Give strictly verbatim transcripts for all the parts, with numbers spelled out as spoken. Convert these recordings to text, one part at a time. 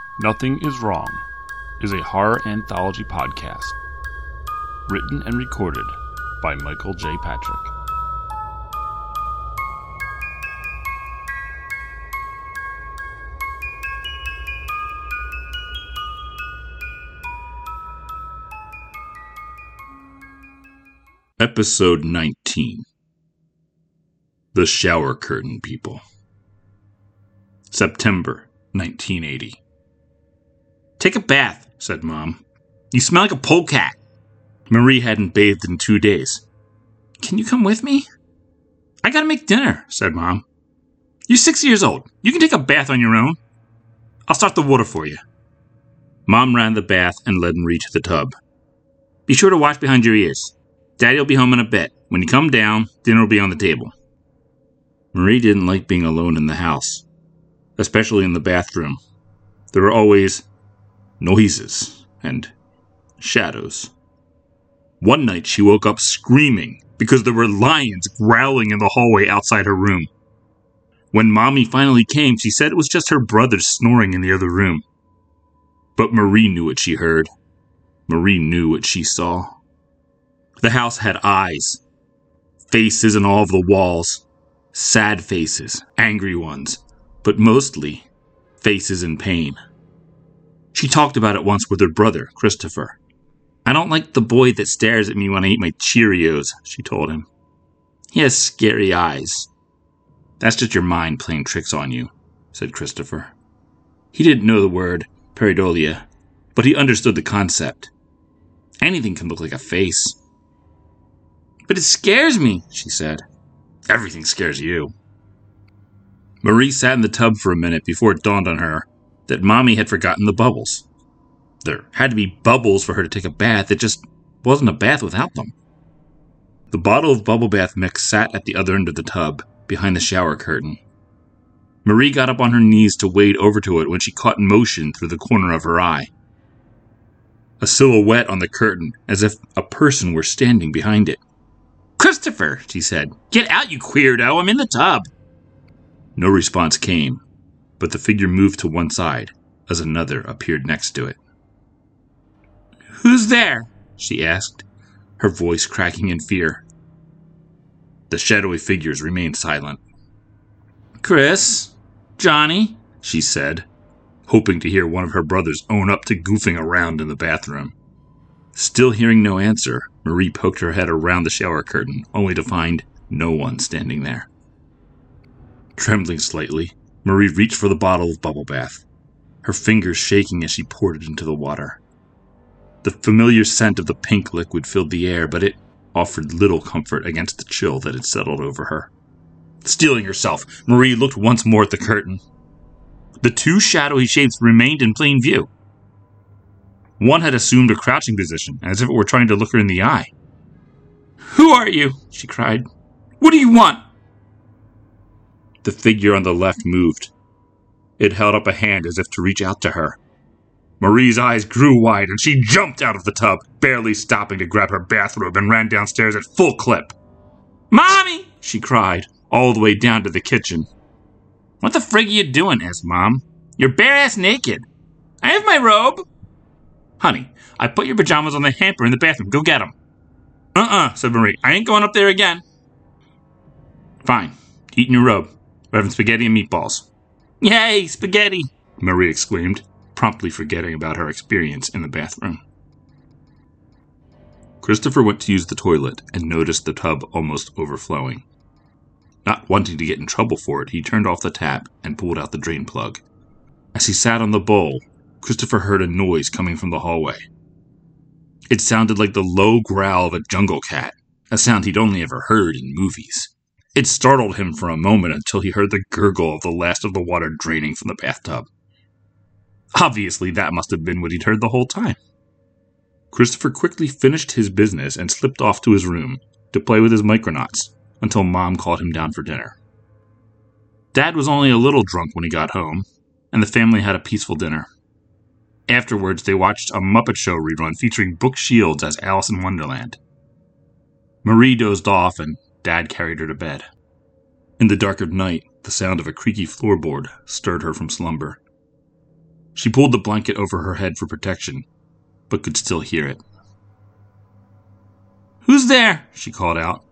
Nothing is Wrong is a horror anthology podcast written and recorded by Michael J. Patrick. Episode nineteen. The Shower Curtain People. September nineteen eighty. "Take a bath," said Mom. "You smell like a polecat." Marie hadn't bathed in two days. "Can you come with me?" "I gotta make dinner," said Mom. "You're six years old. You can take a bath on your own. I'll start the water for you." Mom ran the bath and led Marie to the tub. "Be sure to wash behind your ears. Daddy'll be home in a bit. When you come down, dinner will be on the table." Marie didn't like being alone in the house, especially in the bathroom. There were always noises and shadows. One night she woke up screaming because there were lions growling in the hallway outside her room. When Mommy finally came, she said it was just her brother snoring in the other room. But Marie knew what she heard. Marie knew what she saw. The house had eyes, faces in all of the walls, sad faces, angry ones, but mostly faces in pain. She talked about it once with her brother, Christopher. "I don't like the boy that stares at me when I eat my Cheerios," she told him. "He has scary eyes." "That's just your mind playing tricks on you," said Christopher. He didn't know the word pareidolia, but he understood the concept. Anything can look like a face. "But it scares me," she said. "Everything scares you." Marie sat in the tub for a minute before it dawned on her that Mommy had forgotten the bubbles. There had to be bubbles for her to take a bath. It just wasn't a bath without them. The bottle of bubble bath mix sat at the other end of the tub, behind the shower curtain. Marie got up on her knees to wade over to it when she caught motion through the corner of her eye. A silhouette on the curtain, as if a person were standing behind it. "Christopher," she said. "Get out, you queerdo. I'm in the tub." No response came, but the figure moved to one side as another appeared next to it. "Who's there?" she asked, her voice cracking in fear. The shadowy figures remained silent. "Chris? Johnny?" she said, hoping to hear one of her brothers own up to goofing around in the bathroom. Still hearing no answer, Marie poked her head around the shower curtain, only to find no one standing there. Trembling slightly, Marie reached for the bottle of bubble bath, her fingers shaking as she poured it into the water. The familiar scent of the pink liquid filled the air, but it offered little comfort against the chill that had settled over her. Steeling herself, Marie looked once more at the curtain. The two shadowy shapes remained in plain view. One had assumed a crouching position, as if it were trying to look her in the eye. "Who are you?" she cried. "What do you want?" The figure on the left moved. It held up a hand as if to reach out to her. Marie's eyes grew wide, and she jumped out of the tub, barely stopping to grab her bathrobe, and ran downstairs at full clip. "Mommy!" she cried, all the way down to the kitchen. "What the frig are you doing?" asked Mom. "You're bare-ass naked." "I have my robe." "Honey, I put your pajamas on the hamper in the bathroom. Go get them." "Uh-uh," said Marie. "I ain't going up there again." "Fine. Eat in your robe. We're having spaghetti and meatballs." "Yay, spaghetti!" Marie exclaimed, promptly forgetting about her experience in the bathroom. Christopher went to use the toilet and noticed the tub almost overflowing. Not wanting to get in trouble for it, he turned off the tap and pulled out the drain plug. As he sat on the bowl, Christopher heard a noise coming from the hallway. It sounded like the low growl of a jungle cat, a sound he'd only ever heard in movies. It startled him for a moment until he heard the gurgle of the last of the water draining from the bathtub. Obviously, that must have been what he'd heard the whole time. Christopher quickly finished his business and slipped off to his room to play with his Micronauts until Mom called him down for dinner. Dad was only a little drunk when he got home, and the family had a peaceful dinner. Afterwards, they watched a Muppet Show rerun featuring Brooke Shields as Alice in Wonderland. Marie dozed off, and Dad carried her to bed. In the dark of night, the sound of a creaky floorboard stirred her from slumber. She pulled the blanket over her head for protection, but could still hear it. "Who's there?" she called out.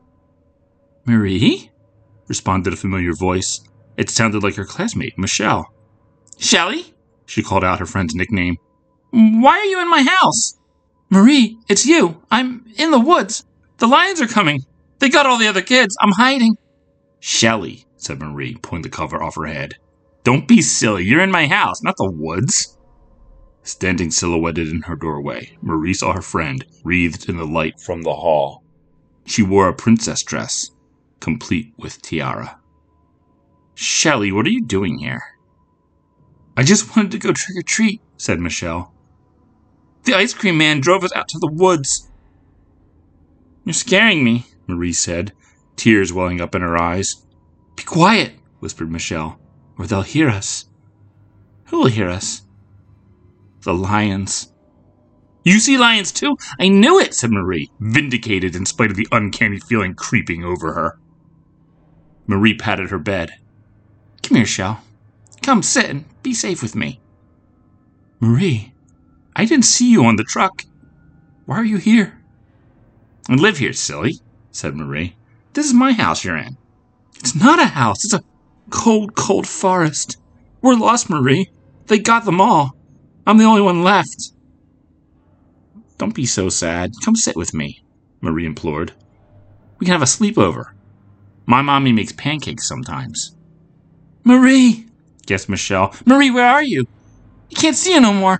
"Marie?" responded a familiar voice. It sounded like her classmate, Michelle. "Shelly?" she called out her friend's nickname. "Why are you in my house?" "Marie, it's you. I'm in the woods. The lions are coming. They got all the other kids. I'm hiding." "Shelly," said Marie, pulling the cover off her head. "Don't be silly. You're in my house, not the woods." Standing silhouetted in her doorway, Marie saw her friend, wreathed in the light from the hall. She wore a princess dress, complete with tiara. "Shelly, what are you doing here?" "I just wanted to go trick-or-treat," said Michelle. "The ice cream man drove us out to the woods." "You're scaring me," Marie said, tears welling up in her eyes. "Be quiet," whispered Michelle, "or they'll hear us." "Who will hear us?" "The lions." "You see lions too? I knew it," said Marie, vindicated in spite of the uncanny feeling creeping over her. Marie patted her bed. "Come here, Shell. Come sit and be safe with me." "Marie, I didn't see you on the truck. Why are you here?" "I live here, silly," said Marie. "This is my house you're in." "It's not a house. It's a cold, cold forest. We're lost, Marie. They got them all. I'm the only one left." "Don't be so sad. Come sit with me," Marie implored. "We can have a sleepover. My mommy makes pancakes sometimes." "Marie!" gasped Michelle. "Marie, where are you? I can't see you no more."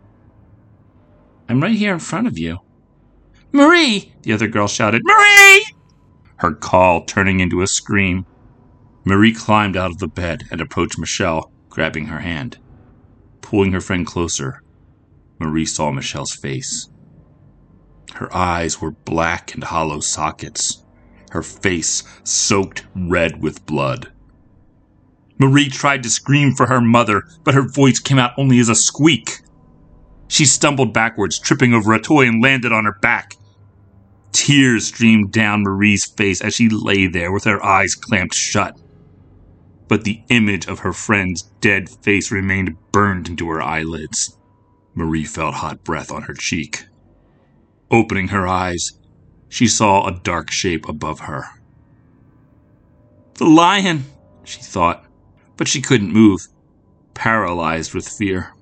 "I'm right here in front of you." "Marie!" the other girl shouted. "Marie!" her call turning into a scream. Marie climbed out of the bed and approached Michelle, grabbing her hand. Pulling her friend closer, Marie saw Michelle's face. Her eyes were black and hollow sockets, her face soaked red with blood. Marie tried to scream for her mother, but her voice came out only as a squeak. She stumbled backwards, tripping over a toy, and landed on her back. Tears streamed down Marie's face as she lay there with her eyes clamped shut. But the image of her friend's dead face remained burned into her eyelids. Marie felt hot breath on her cheek. Opening her eyes, she saw a dark shape above her. "The lion," she thought, but she couldn't move, paralyzed with fear.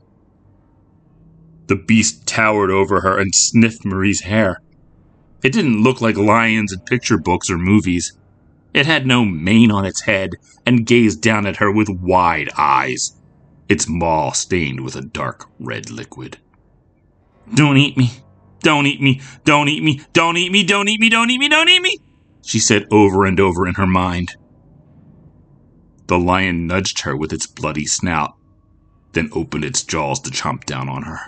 The beast towered over her and sniffed Marie's hair. It didn't look like lions in picture books or movies. It had no mane on its head and gazed down at her with wide eyes, its maw stained with a dark red liquid. "Don't eat me. Don't eat me. Don't eat me. Don't eat me. Don't eat me. Don't eat me. Don't eat me," she said over and over in her mind. The lion nudged her with its bloody snout, then opened its jaws to chomp down on her.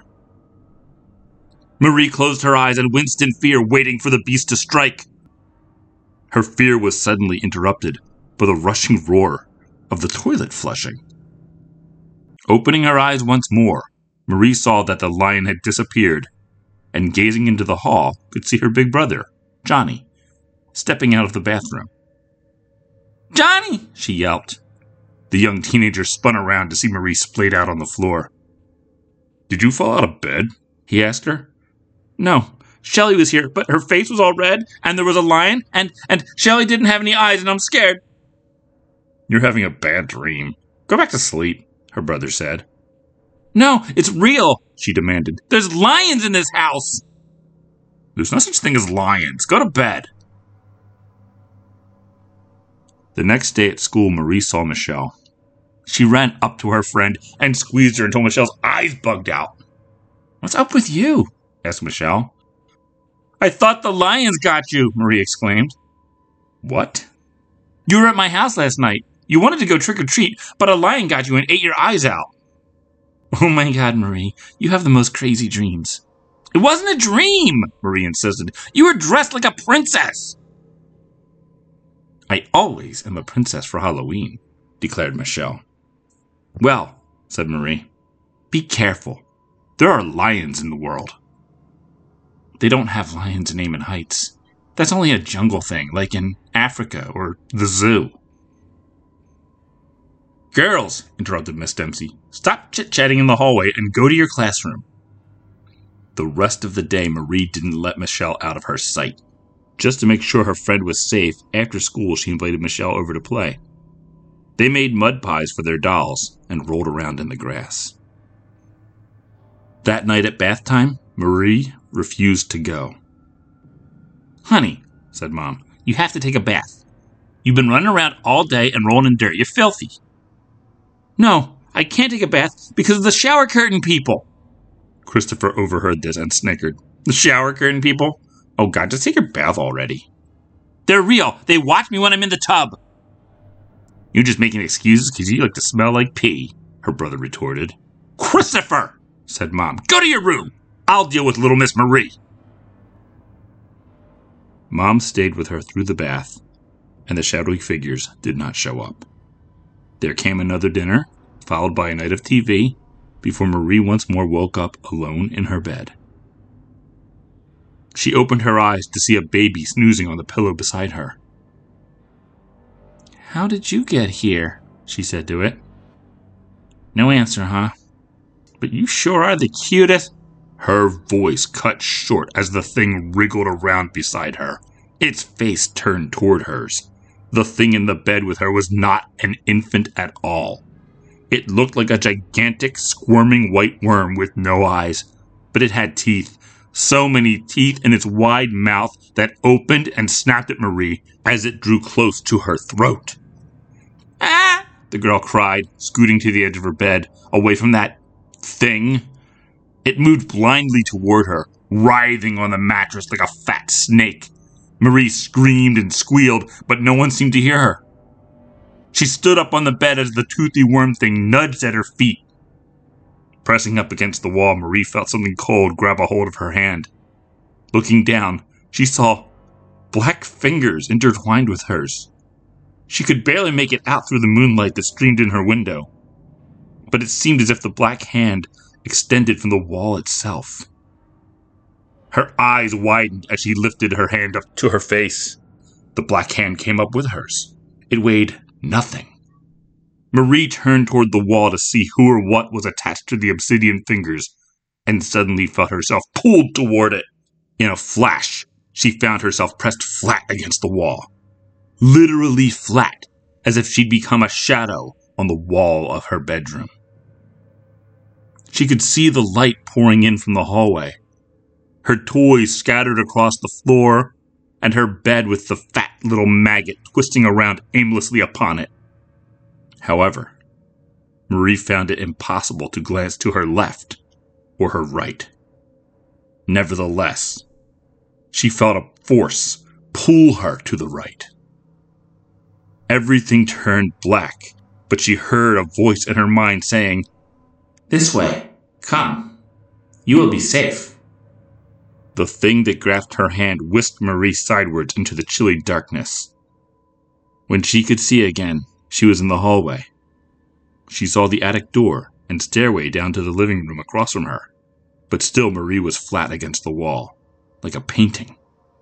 Marie closed her eyes and winced in fear, waiting for the beast to strike. Her fear was suddenly interrupted by the rushing roar of the toilet flushing. Opening her eyes once more, Marie saw that the lion had disappeared, and gazing into the hall, could see her big brother, Johnny, stepping out of the bathroom. "Johnny!" she yelped. The young teenager spun around to see Marie splayed out on the floor. "Did you fall out of bed?" he asked her. "No. Shelly was here, but her face was all red, and there was a lion, and, and Shelly didn't have any eyes, and I'm scared." "You're having a bad dream. Go back to sleep," her brother said. "No, it's real," she demanded. "There's lions in this house." "There's no such thing as lions. Go to bed." The next day at school, Marie saw Michelle. She ran up to her friend and squeezed her until Michelle's eyes bugged out. "What's up with you?" asked Michelle. "I thought the lions got you," Marie exclaimed. "What?" "You were at my house last night. You wanted to go trick-or-treat, but a lion got you and ate your eyes out." "Oh my God, Marie, you have the most crazy dreams." "It wasn't a dream," Marie insisted. "You were dressed like a princess." "I always am a princess for Halloween," declared Michelle. "Well," said Marie, "be careful. There are lions in the world." "They don't have lions in Amon Heights. That's only a jungle thing, like in Africa or the zoo." Girls, interrupted Miss Dempsey, stop chit-chatting in the hallway and go to your classroom. The rest of the day, Marie didn't let Michelle out of her sight. Just to make sure her friend was safe, after school she invited Michelle over to play. They made mud pies for their dolls and rolled around in the grass. That night at bath time, Marie refused to go. Honey, said Mom, you have to take a bath. You've been running around all day and rolling in dirt. You're filthy. No, I can't take a bath because of the shower curtain people. Christopher overheard this and snickered. The shower curtain people? Oh God, just take your bath already. They're real. They watch me when I'm in the tub. You're just making excuses because you like to smell like pee, her brother retorted. Christopher, said Mom, go to your room. I'll deal with little Miss Marie. Mom stayed with her through the bath, and the shadowy figures did not show up. There came another dinner, followed by a night of T V, before Marie once more woke up alone in her bed. She opened her eyes to see a baby snoozing on the pillow beside her. How did you get here? She said to it. No answer, huh? But you sure are the cutest. Her voice cut short as the thing wriggled around beside her, its face turned toward hers. The thing in the bed with her was not an infant at all. It looked like a gigantic, squirming white worm with no eyes, but it had teeth. So many teeth in its wide mouth that opened and snapped at Marie as it drew close to her throat. Ah! The girl cried, scooting to the edge of her bed, away from that thing. It moved blindly toward her, writhing on the mattress like a fat snake. Marie screamed and squealed, but no one seemed to hear her. She stood up on the bed as the toothy worm thing nudged at her feet. Pressing up against the wall, Marie felt something cold grab a hold of her hand. Looking down, she saw black fingers intertwined with hers. She could barely make it out through the moonlight that streamed in her window, but it seemed as if the black hand extended from the wall itself. Her eyes widened as she lifted her hand up to her face. The black hand came up with hers. It weighed nothing. Marie turned toward the wall to see who or what was attached to the obsidian fingers, and suddenly felt herself pulled toward it. In a flash, she found herself pressed flat against the wall. Literally flat, as if she'd become a shadow on the wall of her bedroom. She could see the light pouring in from the hallway, her toys scattered across the floor, and her bed with the fat little maggot twisting around aimlessly upon it. However, Marie found it impossible to glance to her left or her right. Nevertheless, she felt a force pull her to the right. Everything turned black, but she heard a voice in her mind saying, "This way. Come. You will be safe." The thing that grasped her hand whisked Marie sidewards into the chilly darkness. When she could see again, she was in the hallway. She saw the attic door and stairway down to the living room across from her, but still Marie was flat against the wall, like a painting.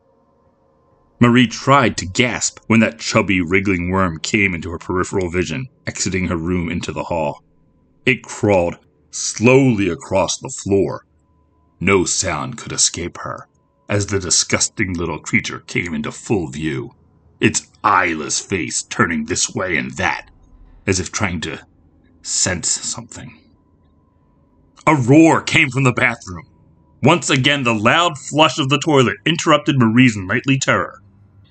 Marie tried to gasp when that chubby, wriggling worm came into her peripheral vision, exiting her room into the hall. It crawled slowly across the floor. No sound could escape her as the disgusting little creature came into full view, its eyeless face turning this way and that, as if trying to sense something. A roar came from the bathroom. Once again, the loud flush of the toilet interrupted Marie's nightly terror.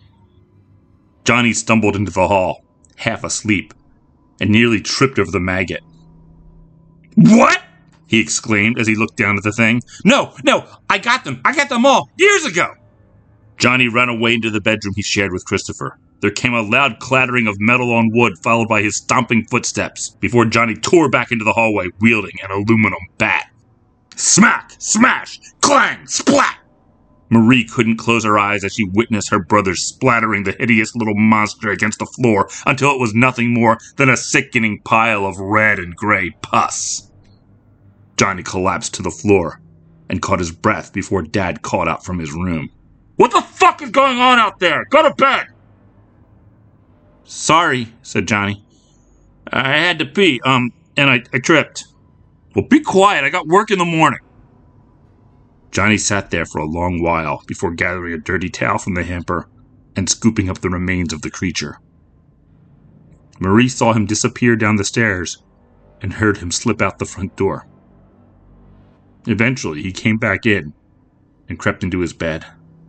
Johnny stumbled into the hall, half asleep, and nearly tripped over the maggot. "What?" he exclaimed as he looked down at the thing. "No, no, I got them. I got them all, years ago." Johnny ran away into the bedroom he shared with Christopher. There came a loud clattering of metal on wood, followed by his stomping footsteps, before Johnny tore back into the hallway, wielding an aluminum bat. Smack! Smash! Clang! Splat! Marie couldn't close her eyes as she witnessed her brother splattering the hideous little monster against the floor until it was nothing more than a sickening pile of red and gray pus. Johnny collapsed to the floor and caught his breath before Dad called out from his room. "What the fuck is going on out there? Go to bed!" "Sorry," said Johnny. I had to pee, um, and I, I tripped. Well, be quiet. I got work in the morning. Johnny sat there for a long while before gathering a dirty towel from the hamper and scooping up the remains of the creature. Marie saw him disappear down the stairs and heard him slip out the front door. Eventually, he came back in and crept into his bed.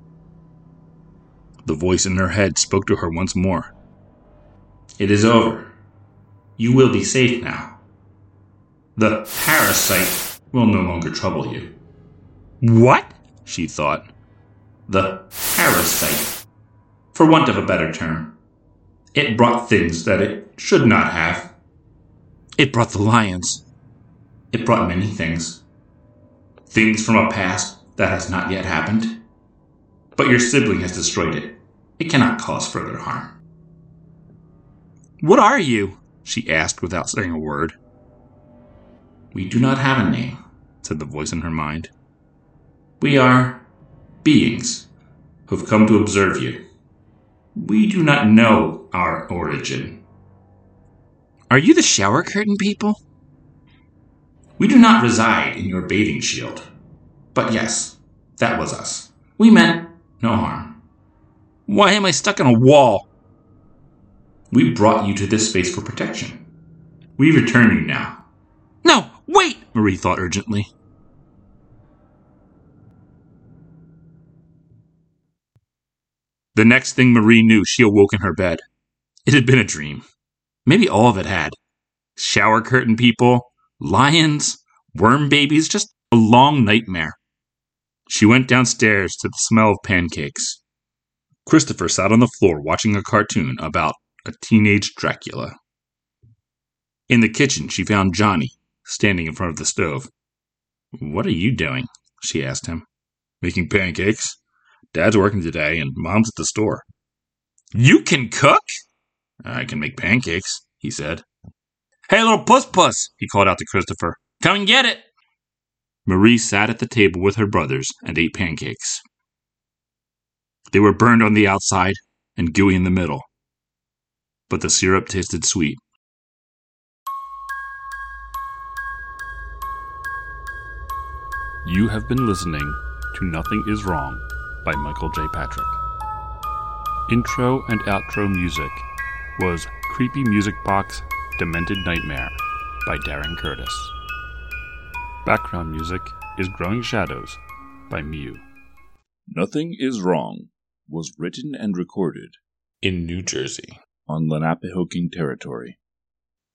The voice in her head spoke to her once more. It is over. You will be safe now. The parasite will no longer trouble you. What? She thought. The parasite. For want of a better term. It brought things that it should not have. It brought the lions. It brought many things. Things from a past that has not yet happened. But your sibling has destroyed it. It cannot cause further harm. What are you? She asked without saying a word. We do not have a name, said the voice in her mind. We are beings who have come to observe you. We do not know our origin. Are you the shower curtain people? We do not reside in your bathing shield. But yes, that was us. We meant no harm. Why am I stuck in a wall? We brought you to this space for protection. We return you now. No, wait, Marie thought urgently. The next thing Marie knew, she awoke in her bed. It had been a dream. Maybe all of it had. Shower curtain people, lions, worm babies, just a long nightmare. She went downstairs to the smell of pancakes. Christopher sat on the floor watching a cartoon about a teenage Dracula. In the kitchen, she found Johnny, standing in front of the stove. What are you doing? She asked him. Making pancakes. Dad's working today, and Mom's at the store. You can cook? I can make pancakes, he said. Hey, little puss-puss, he called out to Christopher. Come and get it. Marie sat at the table with her brothers and ate pancakes. They were burned on the outside and gooey in the middle, but the syrup tasted sweet. You have been listening to Nothing Is Wrong by Michael J. Patrick. Intro and outro music was Creepy Music Box Demented Nightmare by Darren Curtis. Background music is Growing Shadows by Mew. Nothing Is Wrong was written and recorded in New Jersey on Lenapehoking territory.